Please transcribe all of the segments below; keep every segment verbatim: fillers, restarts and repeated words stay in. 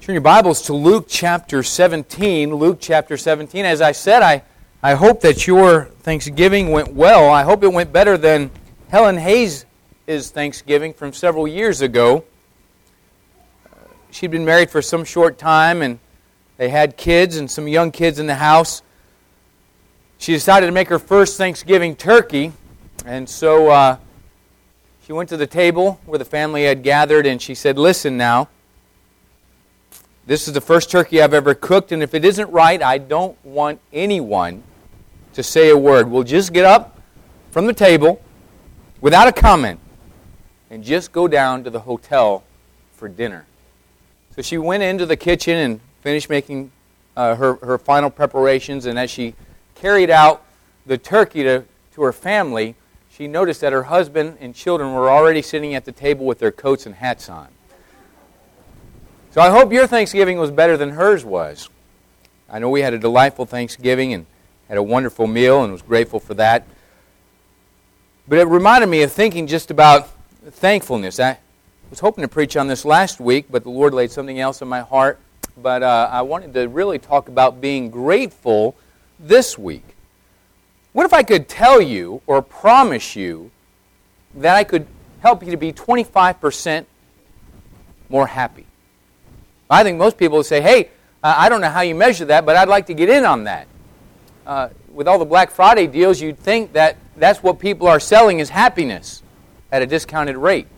Turn your Bibles to Luke chapter seventeen. Luke chapter seventeen. As I said, I, I hope that your Thanksgiving went well. I hope it went better than Helen Hayes' Thanksgiving from several years ago. Uh, she'd been married for some short time, and they had kids and some young kids in the house. She decided to make her first Thanksgiving turkey, and so uh, she went to the table where the family had gathered, and she said, "Listen now, this is the first turkey I've ever cooked, and if it isn't right, I don't want anyone to say a word. We'll just get up from the table without a comment and just go down to the hotel for dinner." So she went into the kitchen and finished making uh, her, her final preparations, and as she carried out the turkey to, to her family, she noticed that her husband and children were already sitting at the table with their coats and hats on. So I hope your Thanksgiving was better than hers was. I know we had a delightful Thanksgiving and had a wonderful meal and was grateful for that. But it reminded me of thinking just about thankfulness. I was hoping to preach on this last week, but the Lord laid something else in my heart. But uh, I wanted to really talk about being grateful this week. What if I could tell you or promise you that I could help you to be twenty-five percent more happy? I think most people would say, hey, uh, I don't know how you measure that, but I'd like to get in on that. Uh, with all the Black Friday deals, you'd think that that's what people are selling is happiness at a discounted rate.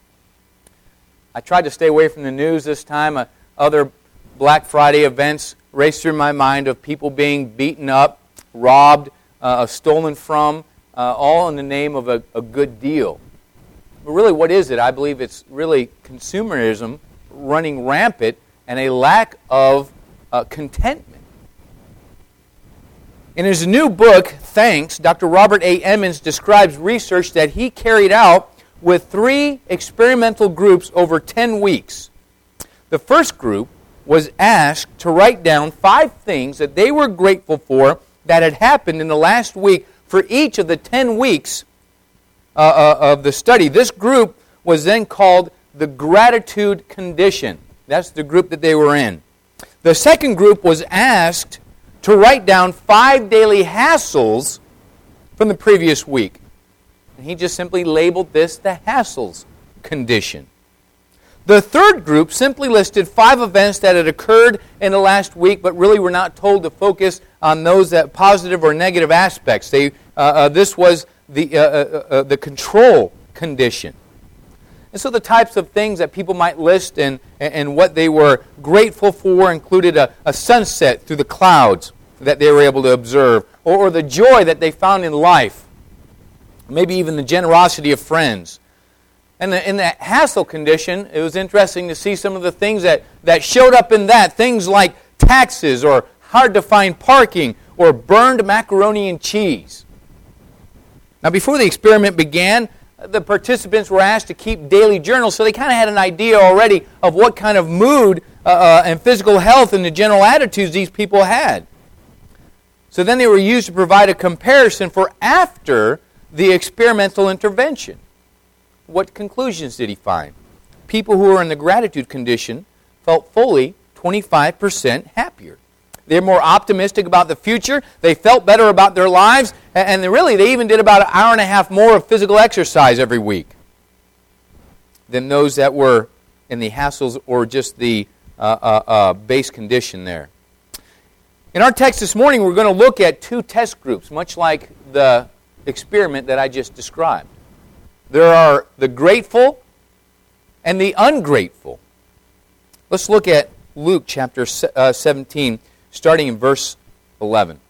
I tried to stay away from the news this time. Uh, other Black Friday events raced through my mind of people being beaten up, robbed, uh, stolen from, uh, all in the name of a, a good deal. But really, what is it? I believe it's really consumerism running rampant and a lack of uh, contentment. In his new book, Thanks, Doctor Robert A. Emmons describes research that he carried out with three experimental groups over ten weeks. The first group was asked to write down five things that they were grateful for that had happened in the last week for each of the ten weeks uh, uh, of the study. This group was then called the gratitude condition. That's the group that they were in. The second group was asked to write down five daily hassles from the previous week. And he just simply labeled this the hassles condition. The third group simply listed five events that had occurred in the last week, but really were not told to focus on those that positive or negative aspects. They, uh, uh, this was the, uh, uh, uh, the control condition. And so the types of things that people might list and, and what they were grateful for included a, a sunset through the clouds that they were able to observe, or, or the joy that they found in life, maybe even the generosity of friends. And the, in the hassle condition, it was interesting to see some of the things that, that showed up in that, things like taxes or hard-to-find parking or burned macaroni and cheese. Now, before the experiment began, the participants were asked to keep daily journals, so they kind of had an idea already of what kind of mood uh, uh, and physical health and the general attitudes these people had. So then they were used to provide a comparison for after the experimental intervention. What conclusions did he find? People who were in the gratitude condition felt fully twenty-five percent happier. They're more optimistic about the future. They felt better about their lives. And really, they even did about an hour and a half more of physical exercise every week than those that were in the hassles or just the uh, uh, uh, base condition there. In our text this morning, we're going to look at two test groups, much like the experiment that I just described. There are the grateful and the ungrateful. Let's look at Luke chapter seventeen, starting in verse eleven.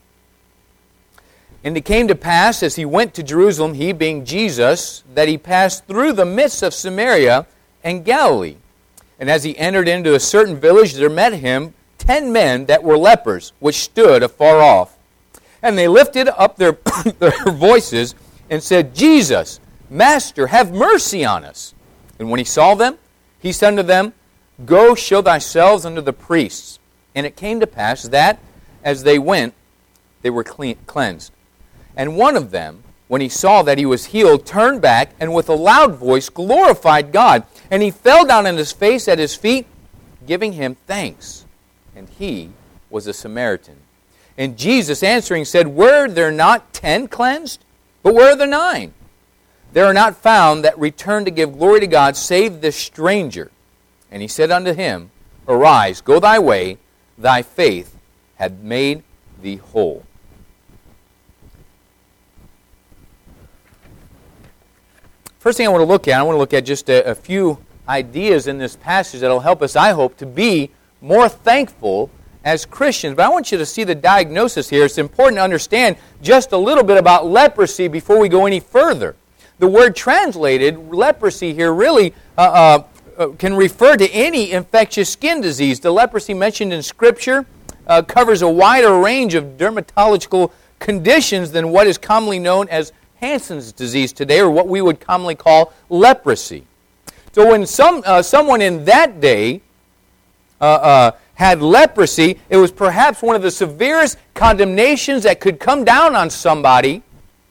And it came to pass, as he went to Jerusalem, he being Jesus, that he passed through the midst of Samaria and Galilee. And as he entered into a certain village, there met him ten men that were lepers, which stood afar off. And they lifted up their, their voices and said, Jesus, Master, have mercy on us. And when he saw them, he said unto them, Go show thyselves unto the priests. And it came to pass that, as they went, they were clean, cleansed. And one of them, when he saw that he was healed, turned back, and with a loud voice glorified God. And he fell down on his face at his feet, giving him thanks. And he was a Samaritan. And Jesus answering said, Were there not ten cleansed? But where are the nine? There are not found that return to give glory to God, save this stranger. And he said unto him, Arise, go thy way, thy faith hath made thee whole. First thing I want to look at, I want to look at just a, a few ideas in this passage that will help us, I hope, to be more thankful as Christians. But I want you to see the diagnosis here. It's important to understand just a little bit about leprosy before we go any further. The word translated, leprosy here, really uh, uh, can refer to any infectious skin disease. The leprosy mentioned in Scripture uh, covers a wider range of dermatological conditions than what is commonly known as Hansen's disease today, or what we would commonly call leprosy. So when some uh, someone in that day uh, uh, had leprosy, it was perhaps one of the severest condemnations that could come down on somebody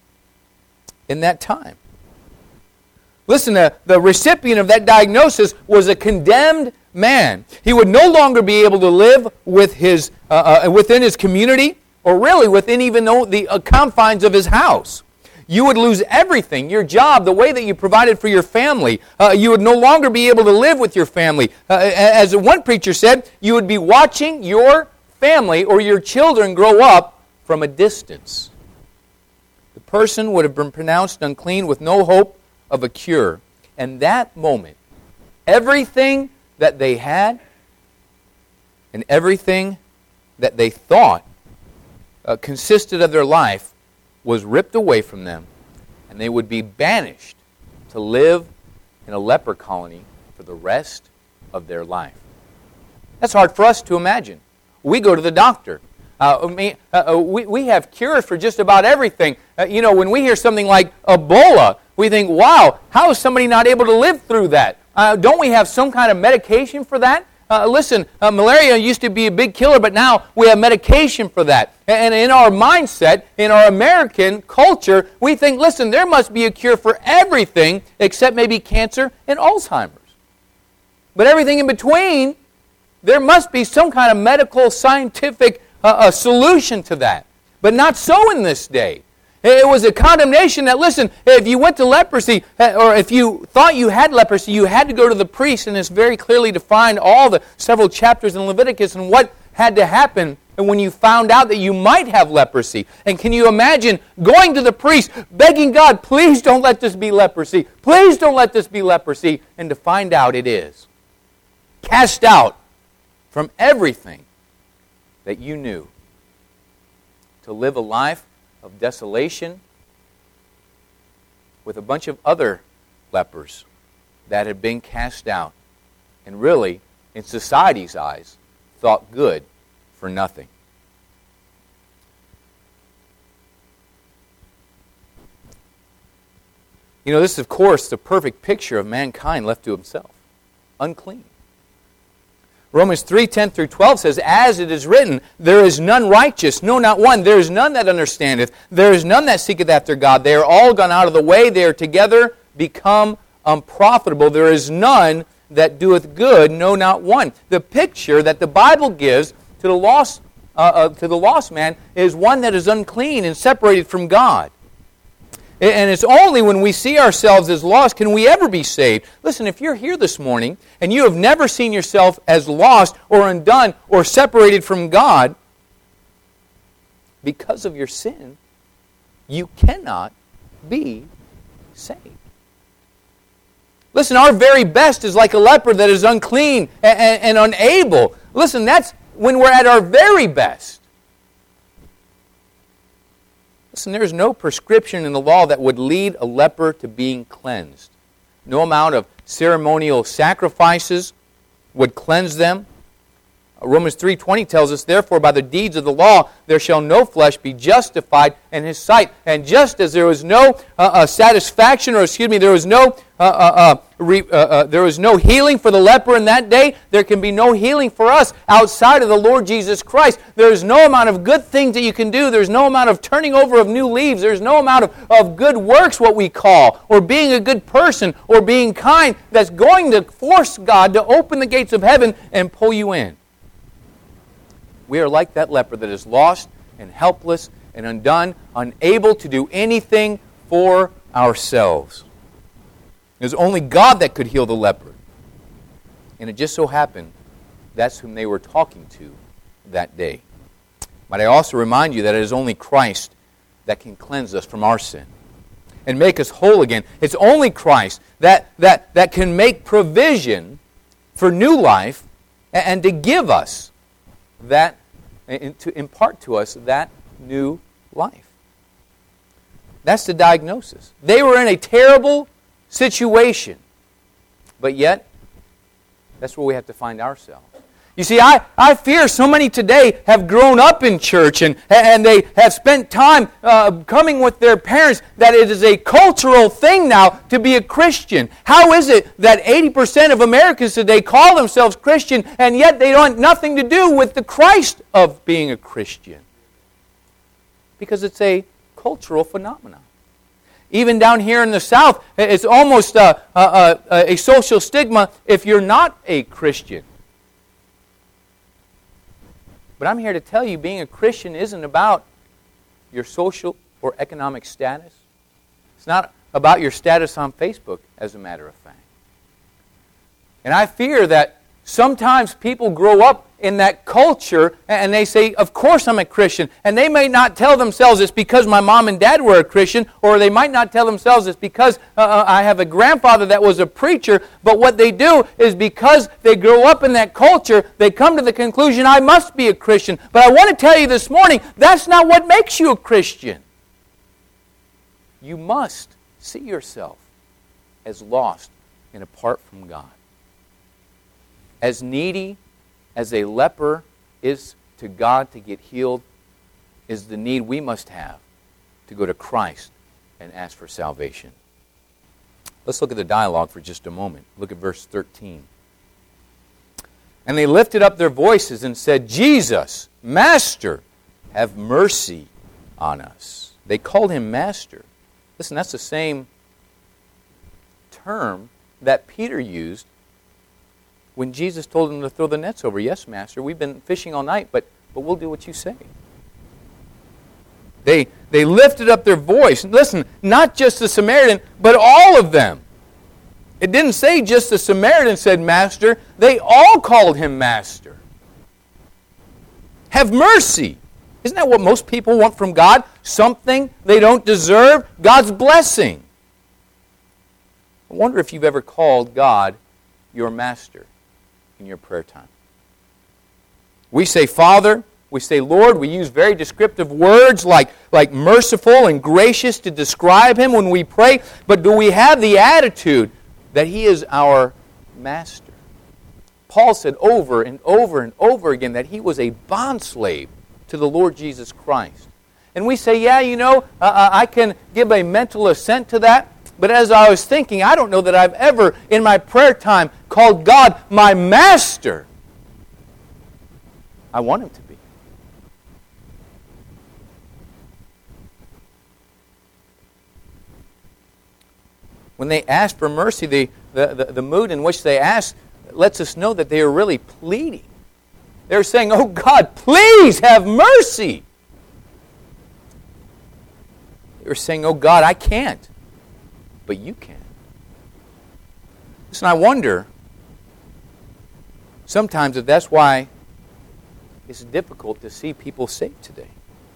in that time. Listen, the, the recipient of that diagnosis was a condemned man. He would no longer be able to live with his uh, uh, within his community, or really within even the uh, confines of his house. You would lose everything, your job, the way that you provided for your family. Uh, you would no longer be able to live with your family. Uh, as one preacher said, you would be watching your family or your children grow up from a distance. The person would have been pronounced unclean with no hope of a cure. And that moment, everything that they had and everything that they thought uh, consisted of their life was ripped away from them, and they would be banished to live in a leper colony for the rest of their life. That's hard for us to imagine. We go to the doctor. Uh, we, uh, we, we have cures for just about everything. Uh, you know, when we hear something like Ebola, we think, wow, how is somebody not able to live through that? Uh, don't we have some kind of medication for that? Uh, listen, uh, malaria used to be a big killer, but now we have medication for that. And in our mindset, in our American culture, we think, listen, there must be a cure for everything except maybe cancer and Alzheimer's. But everything in between, there must be some kind of medical, scientific uh, uh, solution to that. But not so in this day. It was a condemnation that, listen, if you went to leprosy, or if you thought you had leprosy, you had to go to the priest, and it's very clearly defined, all the several chapters in Leviticus, and what had to happen when you found out that you might have leprosy. And can you imagine going to the priest, begging God, please don't let this be leprosy, please don't let this be leprosy, and to find out it is. Cast out from everything that you knew. To live a life of desolation with a bunch of other lepers that had been cast out and really, in society's eyes, thought good for nothing. You know, this is, of course, the perfect picture of mankind left to himself. Unclean. Romans three, ten through twelve says, As it is written, there is none righteous, no, not one. There is none that understandeth. There is none that seeketh after God. They are all gone out of the way. They are together become unprofitable. There is none that doeth good, no, not one. The picture that the Bible gives to the lost, uh, uh, to the lost man is one that is unclean and separated from God. And it's only when we see ourselves as lost can we ever be saved. Listen, if you're here this morning and you have never seen yourself as lost or undone or separated from God because of your sin, you cannot be saved. Listen, our very best is like a leper that is unclean and, and, and unable. Listen, that's when we're at our very best. Listen, there is no prescription in the law that would lead a leper to being cleansed. No amount of ceremonial sacrifices would cleanse them. Romans three twenty tells us, therefore, by the deeds of the law, there shall no flesh be justified in His sight. And just as there was no uh, uh, satisfaction, or excuse me, there was no uh, uh, uh, re, uh, uh, there was no healing for the leper in that day, there can be no healing for us outside of the Lord Jesus Christ. There is no amount of good things that you can do. There's no amount of turning over of new leaves. There's no amount of, of good works, what we call, or being a good person, or being kind, that's going to force God to open the gates of heaven and pull you in. We are like that leper that is lost and helpless and undone, unable to do anything for ourselves. It was only God that could heal the leper. And it just so happened that's whom they were talking to that day. But I also remind you that it is only Christ that can cleanse us from our sin and make us whole again. It's only Christ that, that, that can make provision for new life and to give us that, and to impart to us that new life. That's the diagnosis. They were in a terrible situation, but yet, that's where we have to find ourselves. You see, I, I fear so many today have grown up in church and, and they have spent time uh, coming with their parents that it is a cultural thing now to be a Christian. How is it that eighty percent of Americans today call themselves Christian and yet they don't have nothing to do with the Christ of being a Christian? Because it's a cultural phenomenon. Even down here in the South, it's almost a, a, a, a social stigma if you're not a Christian. But I'm here to tell you, being a Christian isn't about your social or economic status. It's not about your status on Facebook, as a matter of fact. And I fear that sometimes people grow up in that culture and they say, of course I'm a Christian. And they may not tell themselves it's because my mom and dad were a Christian, or they might not tell themselves it's because uh, I have a grandfather that was a preacher. But what they do is because they grow up in that culture, they come to the conclusion, I must be a Christian. But I want to tell you this morning, that's not what makes you a Christian. You must see yourself as lost and apart from God. As needy as a leper is to God to get healed, is the need we must have to go to Christ and ask for salvation. Let's look at the dialogue for just a moment. Look at verse thirteen. And they lifted up their voices and said, Jesus, Master, have mercy on us. They called him Master. Listen, that's the same term that Peter used when Jesus told him to throw the nets over. Yes, Master, we've been fishing all night, but, but we'll do what you say. They, they lifted up their voice. Listen, not just the Samaritan, but all of them. It didn't say just the Samaritan said Master. They all called him Master. Have mercy. Isn't that what most people want from God? Something they don't deserve? God's blessing. I wonder if you've ever called God your Master in your prayer time. We say Father, we say Lord, we use very descriptive words like, like merciful and gracious to describe Him when we pray, but do we have the attitude that He is our Master? Paul said over and over and over again that he was a bondslave to the Lord Jesus Christ. And we say, yeah, you know, uh, I can give a mental assent to that. But as I was thinking, I don't know that I've ever, in my prayer time, called God my Master. I want Him to be. When they asked for mercy, the, the, the, the mood in which they asked lets us know that they are really pleading. They're saying, oh God, please have mercy. They were saying, oh God, I can't. But you can. Listen, I wonder sometimes if that's why it's difficult to see people saved today.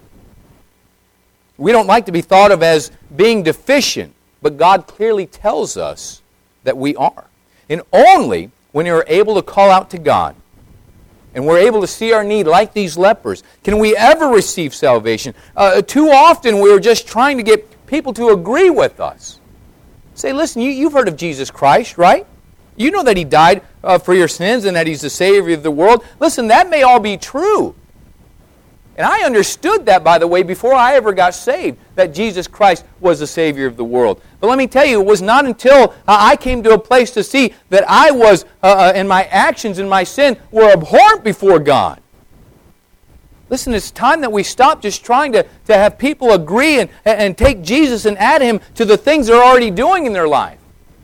We don't like to be thought of as being deficient, but God clearly tells us that we are. And only when we are able to call out to God and we're able to see our need like these lepers can we ever receive salvation. Uh, too often we're just trying to get people to agree with us. Say, listen, you, you've heard of Jesus Christ, right? You know that He died uh, for your sins and that He's the Savior of the world. Listen, that may all be true. And I understood that, by the way, before I ever got saved, that Jesus Christ was the Savior of the world. But let me tell you, it was not until I came to a place to see that I was, uh, uh, and my actions and my sin were abhorrent before God. Listen, it's time that we stop just trying to, to have people agree and, and take Jesus and add Him to the things they're already doing in their life.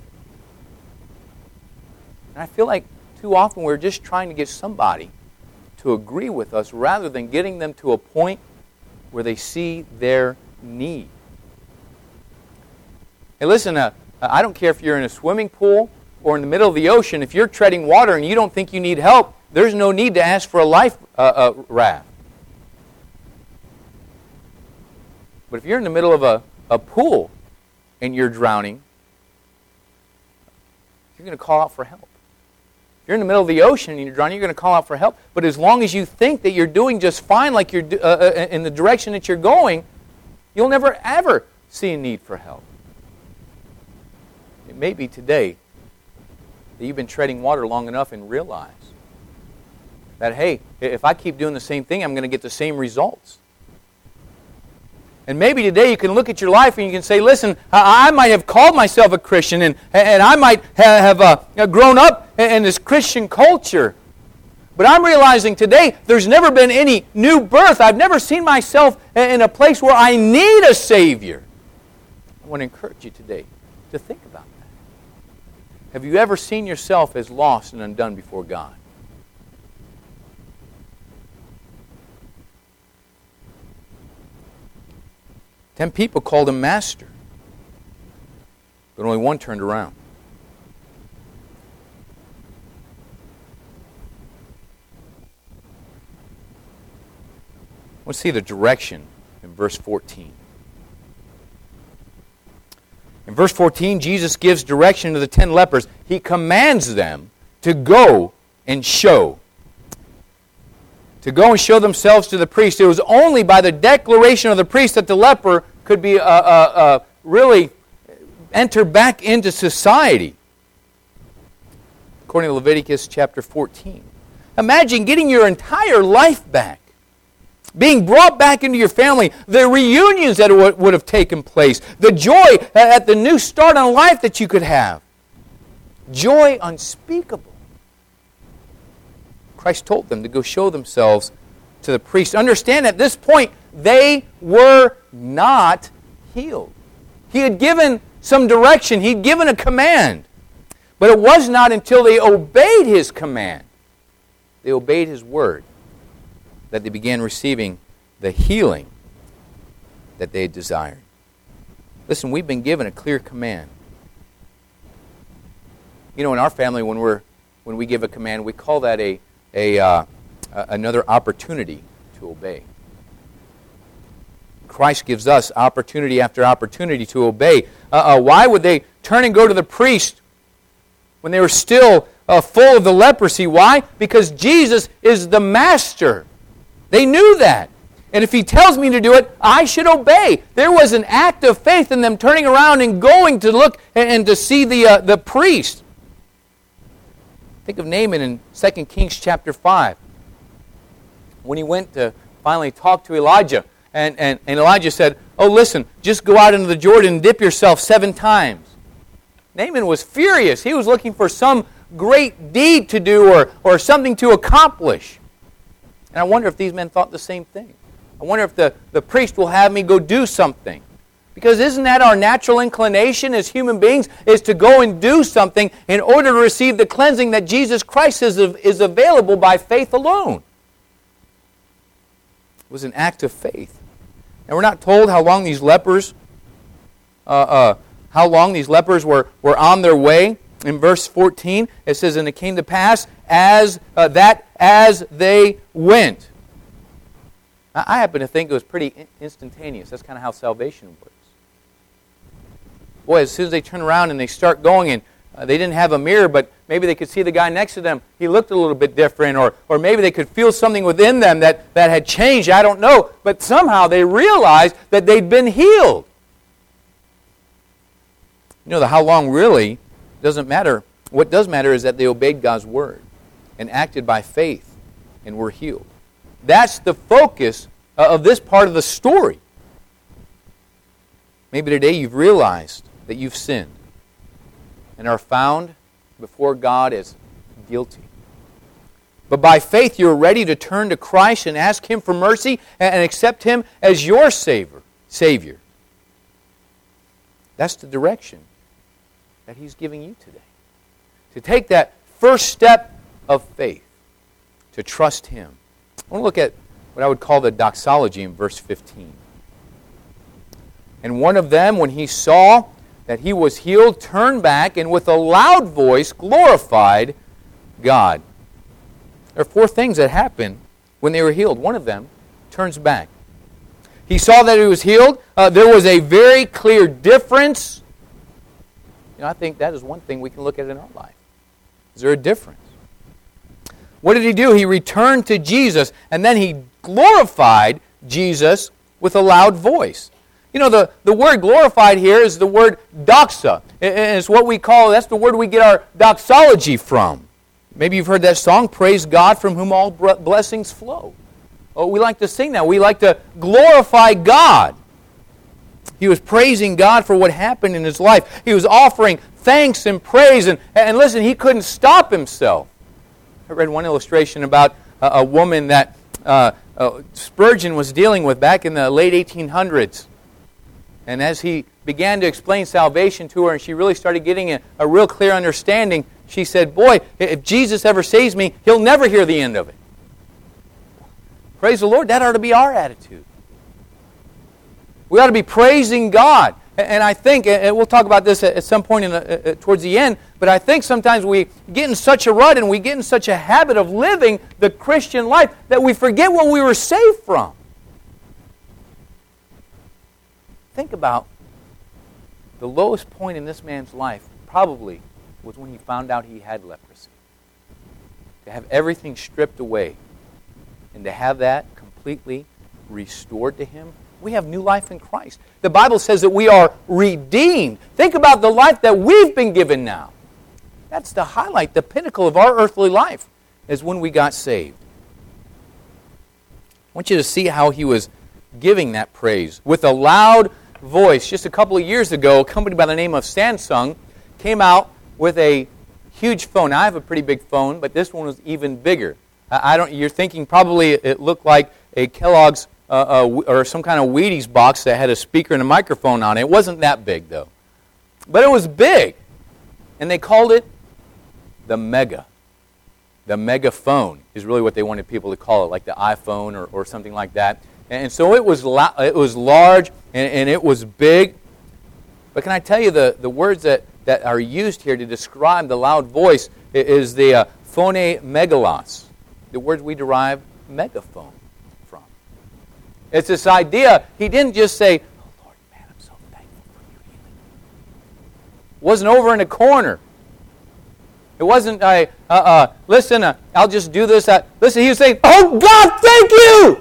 And I feel like too often we're just trying to get somebody to agree with us rather than getting them to a point where they see their need. Hey, listen, uh, I don't care if you're in a swimming pool or in the middle of the ocean. If you're treading water and you don't think you need help, there's no need to ask for a life uh, uh, raft. But if you're in the middle of a, a pool and you're drowning, you're going to call out for help. If you're in the middle of the ocean and you're drowning, you're going to call out for help. But as long as you think that you're doing just fine, like you're uh, uh, in the direction that you're going, you'll never ever see a need for help. It may be today that you've been treading water long enough and realize that, hey, if I keep doing the same thing, I'm going to get the same results. And maybe today you can look at your life and you can say, listen, I might have called myself a Christian and, and I might have uh, grown up in this Christian culture. But I'm realizing today there's never been any new birth. I've never seen myself in a place where I need a Savior. I want to encourage you today to think about that. Have you ever seen yourself as lost and undone before God? Ten people called Him Master, but only one turned around. Let's see the direction in verse fourteen. In verse fourteen, Jesus gives direction to the ten lepers. He commands them to go and show. To go and show themselves to the priest. It was only by the declaration of the priest that the leper could be uh, uh, uh, really enter back into society. According to Leviticus chapter fourteen. Imagine getting your entire life back. Being brought back into your family. The reunions that would have taken place. The joy at the new start on life that you could have. Joy unspeakable. Christ told them to go show themselves to the priest. Understand at this point, they were not healed. He had given some direction. He'd given a command. But it was not until they obeyed His command, they obeyed His word, that they began receiving the healing that they desired. Listen, we've been given a clear command. You know, in our family, when we're when we give a command, we call that a A, uh, another opportunity to obey. Christ gives us opportunity after opportunity to obey. Uh, uh, why would they turn and go to the priest when they were still uh, full of the leprosy? Why? Because Jesus is the Master. They knew that. And if He tells me to do it, I should obey. There was an act of faith in them turning around and going to look and, and to see the, uh, the priest. Think of Naaman in Second Kings chapter five. When he went to finally talk to Elijah. And, and, and Elijah said, oh, listen, just go out into the Jordan and dip yourself seven times. Naaman was furious. He was looking for some great deed to do or, or something to accomplish. And I wonder if these men thought the same thing. I wonder if the, the priest will have me go do something. Because isn't that our natural inclination as human beings, is to go and do something in order to receive the cleansing that Jesus Christ is, is available by faith alone? It was an act of faith. And we're not told how long these lepers, uh, uh, how long these lepers were, were on their way. In verse fourteen, it says, and it came to pass as uh, that as they went. I happen to think it was pretty instantaneous. That's kind of how salvation works. Boy, as soon as they turn around and they start going, and uh, they didn't have a mirror, but maybe they could see the guy next to them. He looked a little bit different, or or maybe they could feel something within them that, that had changed. I don't know. But somehow they realized that they'd been healed. You know, the how long really doesn't matter What does matter is that they obeyed God's word and acted by faith and were healed. That's the focus of this part of the story. Maybe today you've realized that you've sinned and are found before God as guilty. But by faith you're ready to turn to Christ and ask Him for mercy and accept Him as your Savior. Savior. That's the direction that He's giving you today. To take that first step of faith, to trust Him. I want to look at what I would call the doxology in verse fifteen. And one of them, when he saw that he was healed, turned back and with a loud voice glorified God. There are four things that happened when they were healed. One of them turns back. He saw that he was healed. Uh, there was a very clear difference. You know, I think that is one thing we can look at in our life. Is there a difference? What did he do? He returned to Jesus, and then he glorified Jesus with a loud voice. You know, the, the word glorified here is the word doxa. It's what we call, that's the word we get our doxology from. Maybe you've heard that song, Praise God from whom all blessings flow. Oh, we like to sing that. We like to glorify God. He was praising God for what happened in his life. He was offering thanks and praise. And, and listen, he couldn't stop himself. I read one illustration about a, a woman that uh, uh, Spurgeon was dealing with back in the late eighteen hundreds. And as he began to explain salvation to her, and she really started getting a, a real clear understanding, she said, boy, if Jesus ever saves me, He'll never hear the end of it. Praise the Lord, that ought to be our attitude. We ought to be praising God. And I think, and we'll talk about this at some point in the, uh, towards the end, but I think sometimes we get in such a rut and we get in such a habit of living the Christian life that we forget what we were saved from. Think about the lowest point in this man's life probably was when he found out he had leprosy. To have everything stripped away and to have that completely restored to him. We have new life in Christ. The Bible says that we are redeemed. Think about the life that we've been given now. That's the highlight, the pinnacle of our earthly life, is when we got saved. I want you to see how he was giving that praise. With a loud voice, just a couple of years ago, a company by the name of Samsung came out with a huge phone. Now, I have a pretty big phone, but this one was even bigger. I don't. You're thinking probably it looked like a Kellogg's uh, uh, or some kind of Wheaties box that had a speaker and a microphone on it. It wasn't that big, though. But it was big. And they called it the Mega. The Mega phone is really what they wanted people to call it, like the iPhone or, or something like that. And so it was la- it was large and, and it was big. But can I tell you the, the words that, that are used here to describe the loud voice is the uh, phone megalos. The words we derive megaphone from. It's this idea, he didn't just say, oh Lord, man, I'm so thankful for your healing. It wasn't over in a corner. It wasn't, I, uh, uh, listen, uh, I'll just do this. Uh, listen, he was saying, oh God, thank you!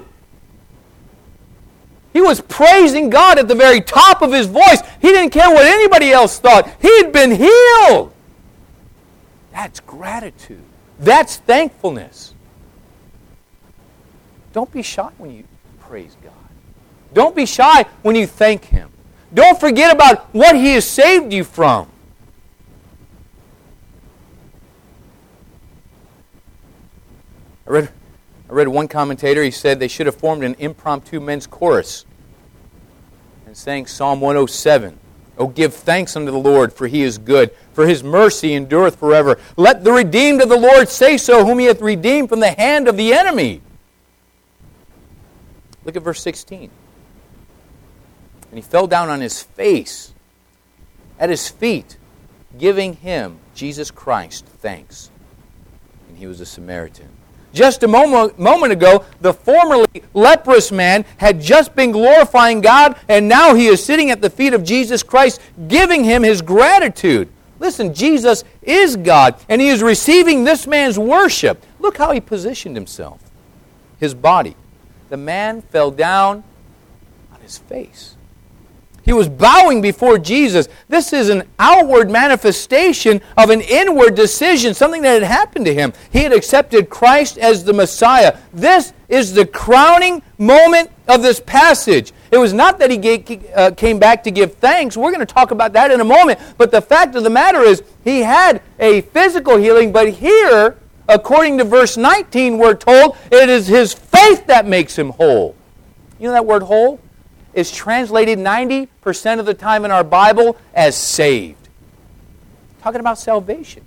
He was praising God at the very top of his voice. He didn't care what anybody else thought. He had been healed. That's gratitude. That's thankfulness. Don't be shy when you praise God. Don't be shy when you thank Him. Don't forget about what He has saved you from. I read, I read one commentator, he said they should have formed an impromptu men's chorus and sang Psalm one oh seven. Oh, give thanks unto the Lord, for He is good, for His mercy endureth forever. Let the redeemed of the Lord say so, whom He hath redeemed from the hand of the enemy. Look at verse sixteen. And he fell down on his face at his feet, giving Him, Jesus Christ, thanks. And he was a Samaritan. Just a moment, moment ago, the formerly leprous man had just been glorifying God, and now he is sitting at the feet of Jesus Christ, giving Him his gratitude. Listen, Jesus is God, and He is receiving this man's worship. Look how he positioned himself, his body. The man fell down on his face. He was bowing before Jesus. This is an outward manifestation of an inward decision, something that had happened to him. He had accepted Christ as the Messiah. This is the crowning moment of this passage. It was not that he gave, uh, came back to give thanks. We're going to talk about that in a moment. But the fact of the matter is, he had a physical healing, but here, according to verse nineteen, we're told it is his faith that makes him whole. You know that word whole is translated ninety percent of the time in our Bible as saved. Talking about salvation.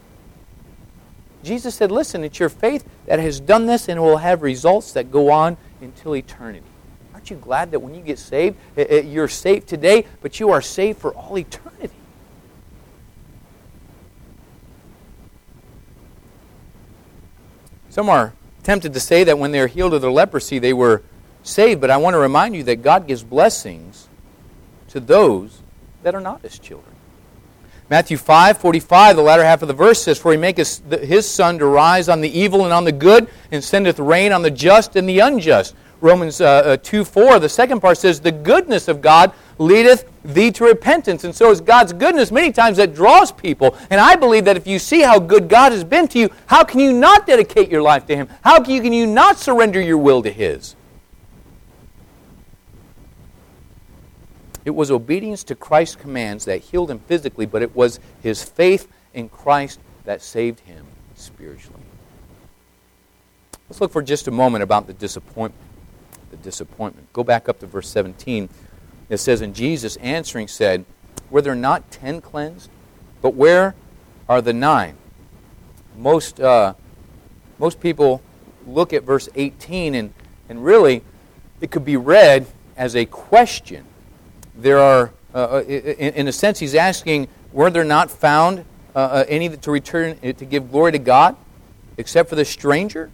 Jesus said, listen, it's your faith that has done this and will have results that go on until eternity. Aren't you glad that when you get saved, you're saved today, but you are saved for all eternity? Some are tempted to say that when they were healed of their leprosy, they were saved, but I want to remind you that God gives blessings to those that are not His children. Matthew five forty-five, the latter half of the verse says, For He maketh His sun to rise on the evil and on the good, and sendeth rain on the just and the unjust. Romans uh, two four, the second part says, The goodness of God leadeth thee to repentance. And so it's God's goodness many times that draws people. And I believe that if you see how good God has been to you, how can you not dedicate your life to Him? How can you, can you not surrender your will to His? It was obedience to Christ's commands that healed him physically, but it was his faith in Christ that saved him spiritually. Let's look for just a moment about the disappointment. The disappointment. Go back up to verse seventeen. It says, And Jesus answering said, Were there not ten cleansed? But where are the nine? Most uh, most people look at verse eighteen, and, and really it could be read as a question. There are, uh, in, in a sense, he's asking, were there not found uh, uh, any to return to give glory to God, except for the stranger?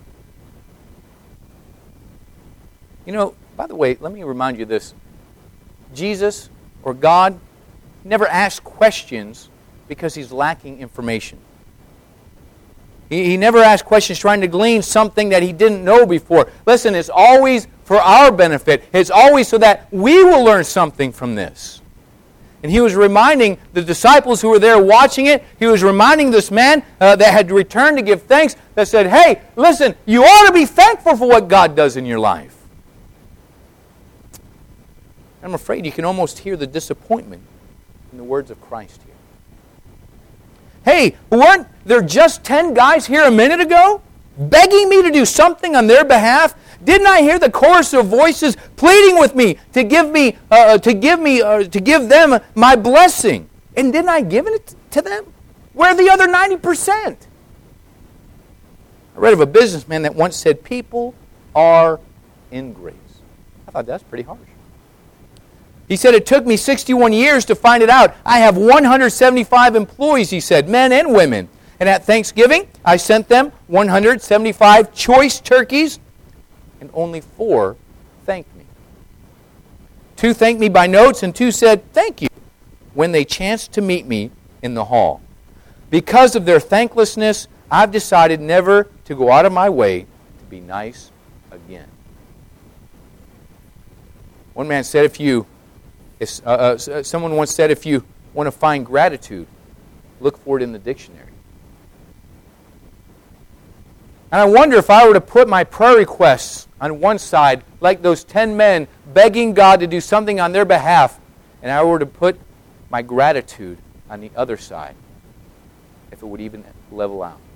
You know, by the way, let me remind you this. Jesus, or God, never asks questions because He's lacking information. He, he never asks questions trying to glean something that He didn't know before. Listen, it's always for our benefit. It's always so that we will learn something from this. And He was reminding the disciples who were there watching it, He was reminding this man uh, that had returned to give thanks, that said, hey, listen, you ought to be thankful for what God does in your life. I'm afraid you can almost hear the disappointment in the words of Christ here. Hey, weren't there just ten guys here a minute ago begging me to do something on their behalf? Didn't I hear the chorus of voices pleading with me to give me, uh, to give me, uh, to give them my blessing? And didn't I give it to them? Where are the other ninety percent? I read of a businessman that once said, "People are ingrates." I thought that's pretty harsh. He said, it took me sixty-one years to find it out. I have one hundred seventy-five employees, he said, men and women. And at Thanksgiving, I sent them one hundred seventy-five choice turkeys, and only four thanked me. Two thanked me by notes, and two said, thank you, when they chanced to meet me in the hall. Because of their thanklessness, I've decided never to go out of my way to be nice again. One man said, if you... If, uh, uh, someone once said, if you want to find gratitude, look for it in the dictionary. And I wonder if I were to put my prayer requests on one side, like those ten men begging God to do something on their behalf, and I were to put my gratitude on the other side, if it would even level out.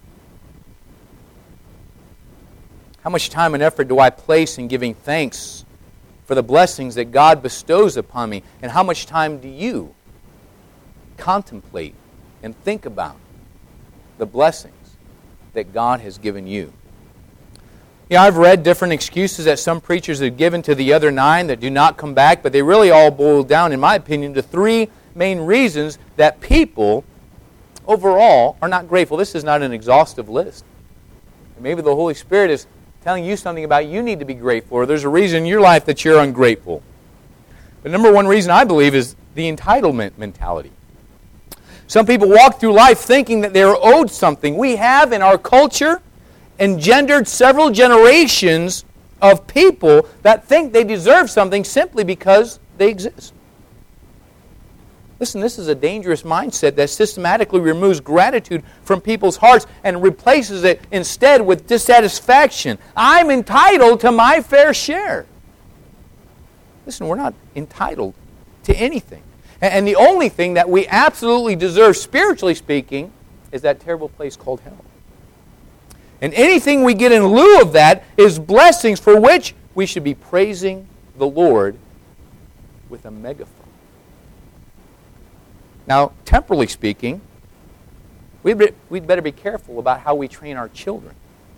How much time and effort do I place in giving thanks for the blessings that God bestows upon me? And how much time do you contemplate and think about the blessings that God has given you? Yeah, I've read different excuses that some preachers have given to the other nine that do not come back, but they really all boil down, in my opinion, to three main reasons that people overall are not grateful. This is not an exhaustive list. And maybe the Holy Spirit is telling you something about you need to be grateful, or there's a reason in your life that you're ungrateful. The number one reason, I believe, is the entitlement mentality. Some people walk through life thinking that they are owed something. We have, in our culture, engendered several generations of people that think they deserve something simply because they exist. Listen, this is a dangerous mindset that systematically removes gratitude from people's hearts and replaces it instead with dissatisfaction. I'm entitled to my fair share. Listen, we're not entitled to anything. And the only thing that we absolutely deserve, spiritually speaking, is that terrible place called hell. And anything we get in lieu of that is blessings for which we should be praising the Lord with a megaphone. Now, temporally speaking, we'd, be, we'd better be careful about how we train our children.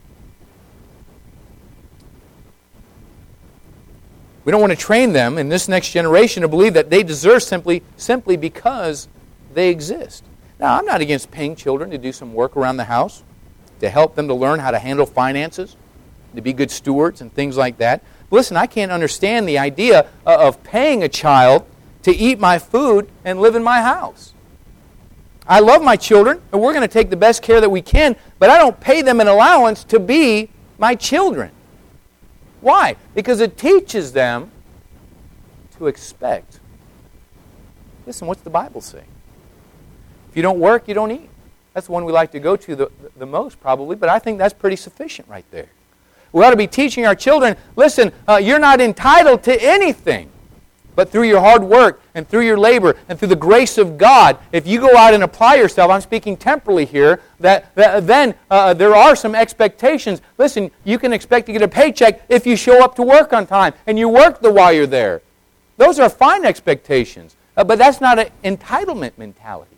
We don't want to train them in this next generation to believe that they deserve simply, simply because they exist. Now, I'm not against paying children to do some work around the house, to help them to learn how to handle finances, to be good stewards and things like that. But listen, I can't understand the idea of paying a child to eat my food and live in my house. I love my children, and we're going to take the best care that we can, but I don't pay them an allowance to be my children. Why? Because it teaches them to expect. Listen, what's the Bible say? If you don't work, you don't eat. That's the one we like to go to the, the most probably, but I think that's pretty sufficient right there. We ought to be teaching our children, listen, uh, you're not entitled to anything. But through your hard work and through your labor and through the grace of God, if you go out and apply yourself, I'm speaking temporally here, that, that then uh, there are some expectations. Listen, you can expect to get a paycheck if you show up to work on time and you work the while you're there. Those are fine expectations, uh, but that's not an entitlement mentality.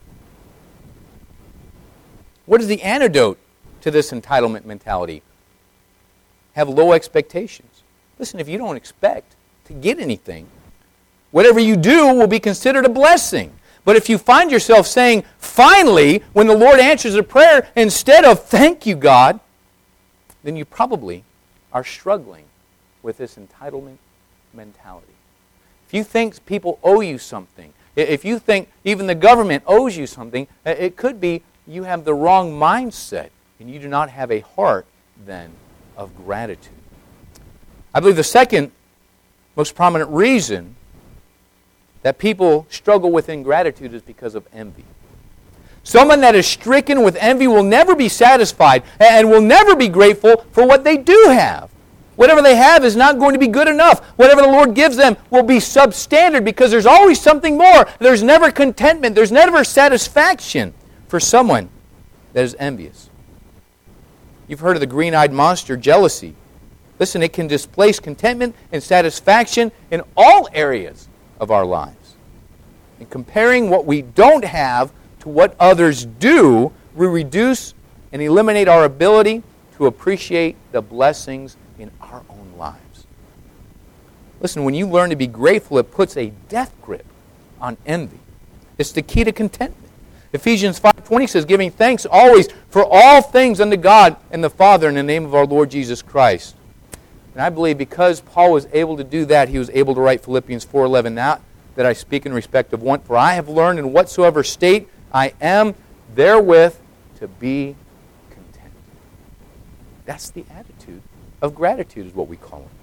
What is the antidote to this entitlement mentality? Have low expectations. Listen, if you don't expect to get anything, whatever you do will be considered a blessing. But if you find yourself saying, finally, when the Lord answers a prayer, instead of thank you, God, then you probably are struggling with this entitlement mentality. If you think people owe you something, if you think even the government owes you something, it could be you have the wrong mindset and you do not have a heart, then, of gratitude. I believe the second most prominent reason that people struggle with ingratitude is because of envy. Someone that is stricken with envy will never be satisfied and will never be grateful for what they do have. Whatever they have is not going to be good enough. Whatever the Lord gives them will be substandard because there's always something more. There's never contentment. There's never satisfaction for someone that is envious. You've heard of the green-eyed monster, jealousy. Listen, it can displace contentment and satisfaction in all areas of our lives. And comparing what we don't have to what others do, we reduce and eliminate our ability to appreciate the blessings in our own lives. Listen, when you learn to be grateful, it puts a death grip on envy. It's the key to contentment. Ephesians five twenty says, giving thanks always for all things unto God and the Father in the name of our Lord Jesus Christ. And I believe because Paul was able to do that, he was able to write Philippians four eleven, now that I speak in respect of one, for I have learned in whatsoever state I am therewith to be content. That's the attitude of gratitude is what we call it.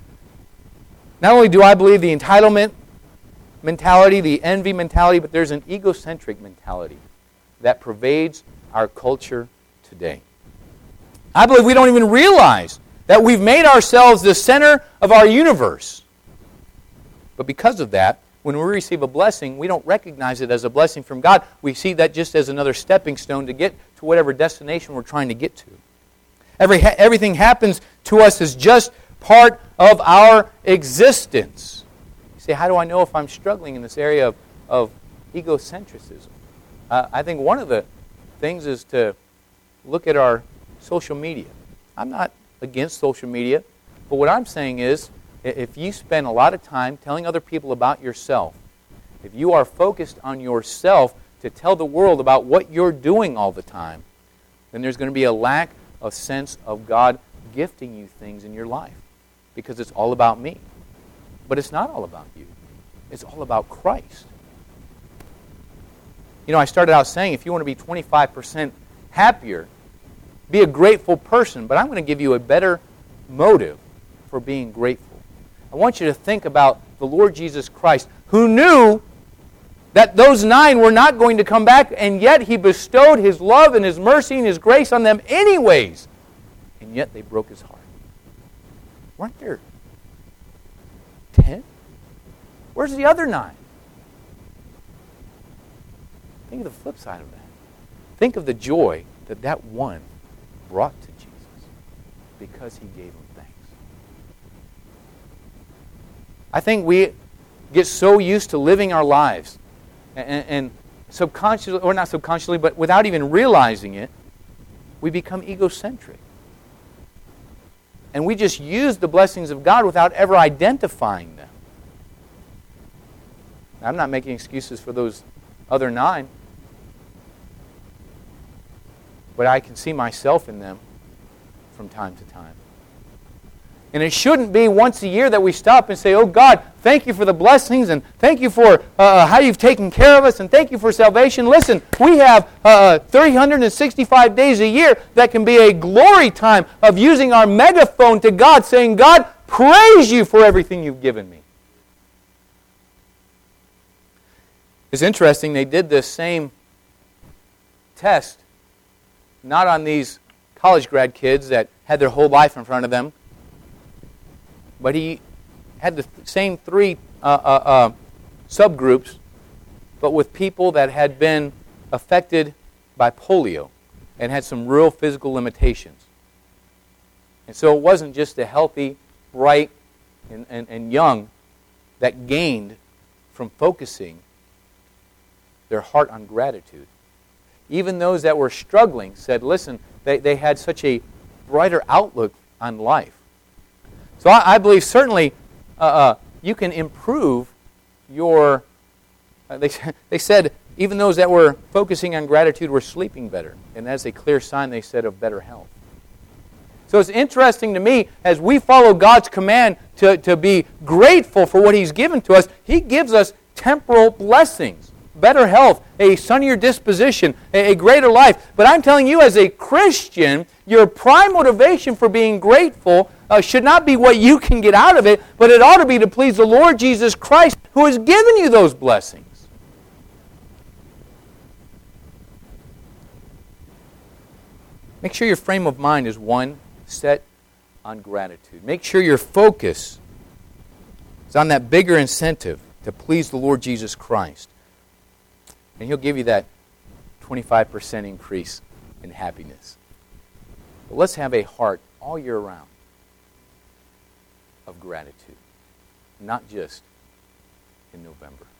Not only do I believe the entitlement mentality, the envy mentality, but there's an egocentric mentality that pervades our culture today. I believe we don't even realize that we've made ourselves the center of our universe. But because of that, when we receive a blessing, we don't recognize it as a blessing from God. We see that just as another stepping stone to get to whatever destination we're trying to get to. Every, everything happens to us as just part of our existence. You say, how do I know if I'm struggling in this area of, of egocentrism? Uh, I think one of the things is to look at our social media. I'm not against social media, but what I'm saying is, if you spend a lot of time telling other people about yourself, if you are focused on yourself to tell the world about what you're doing all the time, then there's going to be a lack of sense of God gifting you things in your life because it's all about me. But it's not all about you. It's all about Christ. You know, I started out saying if you want to be twenty-five percent happier, be a grateful person, but I'm going to give you a better motive for being grateful. I want you to think about the Lord Jesus Christ, who knew that those nine were not going to come back, and yet He bestowed His love and His mercy and His grace on them anyways. And yet they broke His heart. Weren't there ten? Where's the other nine? Think of the flip side of that. Think of the joy that that one brought to Jesus because he gave him thanks. I think we get so used to living our lives and, and subconsciously, or not subconsciously, but without even realizing it, we become egocentric. And we just use the blessings of God without ever identifying them. I'm not making excuses for those other nine, but I can see myself in them from time to time. And it shouldn't be once a year that we stop and say, oh God, thank you for the blessings, and thank you for uh, how you've taken care of us, and thank you for salvation. Listen, we have uh, three hundred sixty-five days a year that can be a glory time of using our megaphone to God, saying, God, praise you for everything you've given me. It's interesting, they did this same test, not on these college grad kids that had their whole life in front of them, but he had the same three uh, uh, uh, subgroups, but with people that had been affected by polio and had some real physical limitations. And so it wasn't just the healthy, bright, and, and, and young that gained from focusing their heart on gratitude. Even those that were struggling said, listen, they, they had such a brighter outlook on life. So I, I believe certainly uh, uh, you can improve your, uh, they, they said even those that were focusing on gratitude were sleeping better. And that's a clear sign, they said, of better health. So it's interesting to me, as we follow God's command to, to be grateful for what He's given to us, He gives us temporal blessings. Better health, a sunnier disposition, a, a greater life. But I'm telling you, as a Christian, your prime motivation for being grateful uh, should not be what you can get out of it, but it ought to be to please the Lord Jesus Christ, who has given you those blessings. Make sure your frame of mind is one set on gratitude. Make sure your focus is on that bigger incentive to please the Lord Jesus Christ. And He'll give you that twenty-five percent increase in happiness. But let's have a heart all year round of gratitude, not just in November.